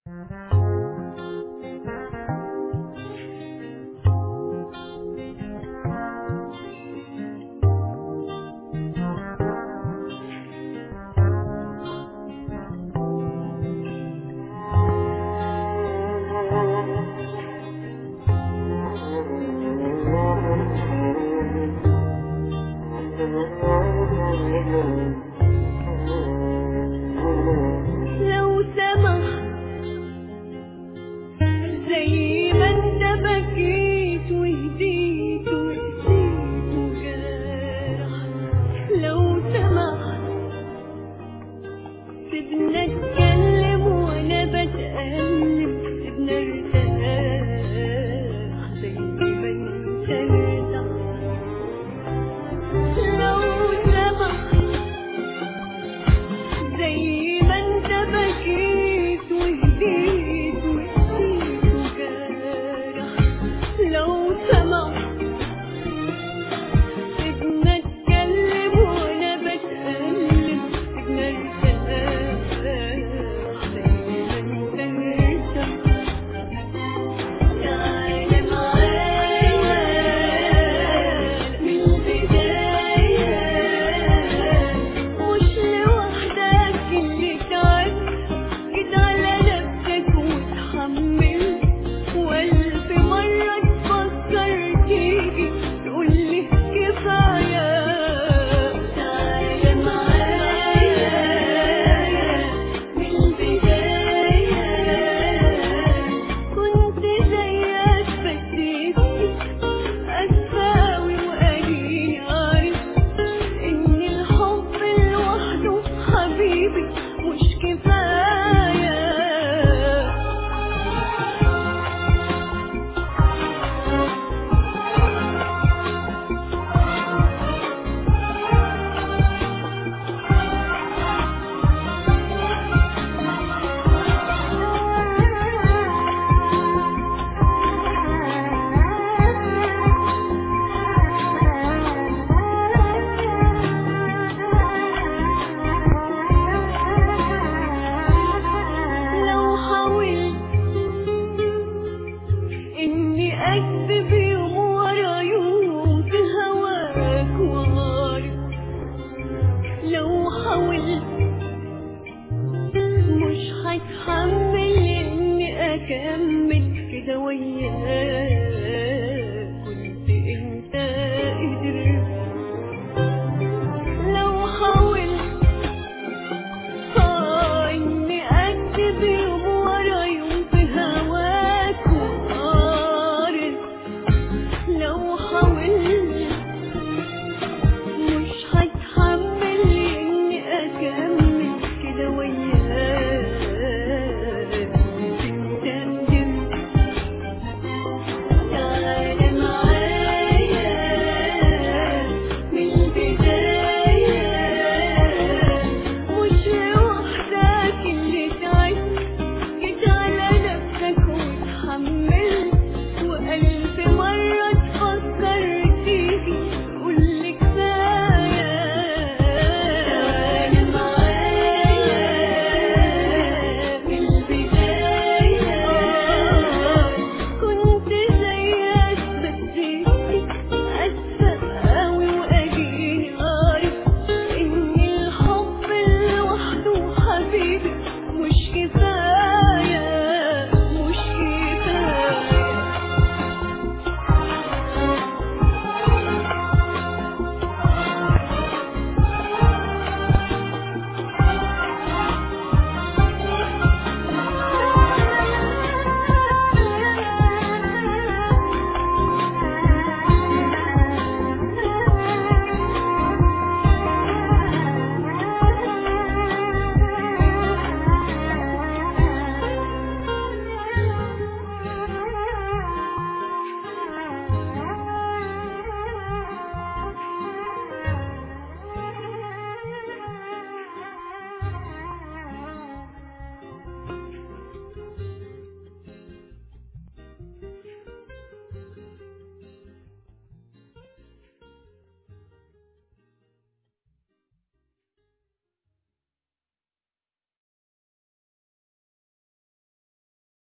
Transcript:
لو سمح زي ما انت بكيت وهديت وقسيت وجرح، لو سمح سيبنا اتكلم وانا بتألم، سيبنا ارتاح زي ما انت ارتاح. لو سمح زي ما انت بكيت وهديت وقسيت وجرح، لو سمح سيبنا اتكلم وانا بتألم، سيبنا ارتاح زي ما انت ارتاح. تعالى معايا من البداية، مش لوحدك اللي تعبت، جيت على نفسك وتحملت، والف مرة تفكر تيجي تقولي كفاية. تعالى معايا من البداية، كنت زيك بس نسيت أسفاوي وقليل عرفت إن الحب لوحده حبيبي مش كفاية. لو حاولت إني أكذب يوم ورا يوم في هواك وغارب، لو حاولت مش هتحمل إني أكمل كده وياك.